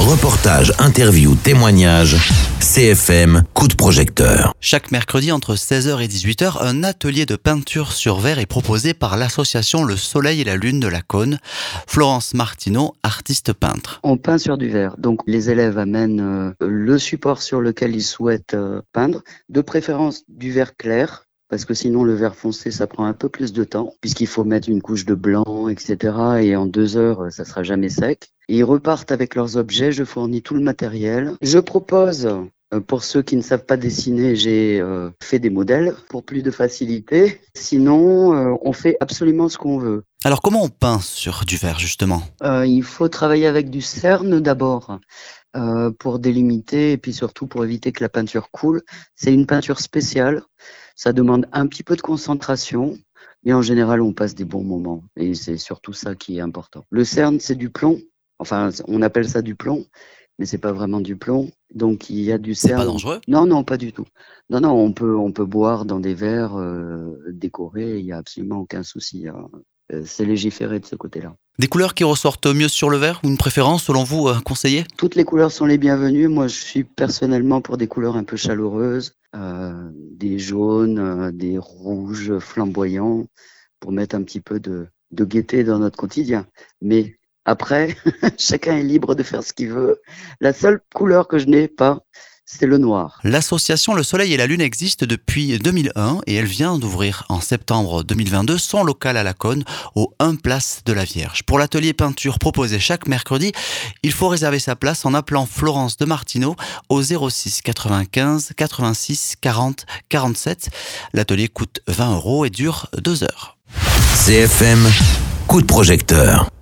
Reportages, interviews, témoignages, CFM, coup de projecteur. Chaque mercredi entre 16h et 18h, un atelier de peinture sur verre est proposé par l'association Le Soleil et la Lune de la Cône. Florence Martineau, artiste peintre. On peint sur du verre, donc les élèves amènent le support sur lequel ils souhaitent peindre, de préférence du verre clair, parce que sinon le verre foncé ça prend un peu plus de temps, puisqu'il faut mettre une couche de blanc, etc. Et en 2 heures ça sera jamais sec. Et ils repartent avec leurs objets, je fournis tout le matériel. Je propose, pour ceux qui ne savent pas dessiner, j'ai fait des modèles pour plus de facilité. Sinon, on fait absolument ce qu'on veut. Alors comment on peint sur du verre justement ? Il faut travailler avec du cerne d'abord. Pour délimiter et puis surtout pour éviter que la peinture coule. C'est une peinture spéciale, ça demande un petit peu de concentration, mais en général on passe des bons moments et c'est surtout ça qui est important. Le cerne c'est du plomb, enfin on appelle ça du plomb, mais c'est pas vraiment du plomb, donc il y a du cerne. C'est pas dangereux ? Non, pas du tout. Non, on peut boire dans des verres décorés, il y a absolument aucun souci. C'est légiféré de ce côté-là. Des couleurs qui ressortent mieux sur le verre ou une préférence selon vous conseillée ? Toutes les couleurs sont les bienvenues. Moi, je suis personnellement pour des couleurs un peu chaleureuses, des jaunes, des rouges flamboyants, pour mettre un petit peu de gaieté dans notre quotidien. Mais après, chacun est libre de faire ce qu'il veut. La seule couleur que je n'ai pas, c'est le noir. L'association Le Soleil et la Lune existe depuis 2001 et elle vient d'ouvrir en septembre 2022 son local à la Cône, au 1 place de la Vierge. Pour l'atelier peinture proposé chaque mercredi, il faut réserver sa place en appelant Florence de Martineau au 06 95 86 40 47. L'atelier coûte 20 € et dure 2 heures. CFM, coup de projecteur.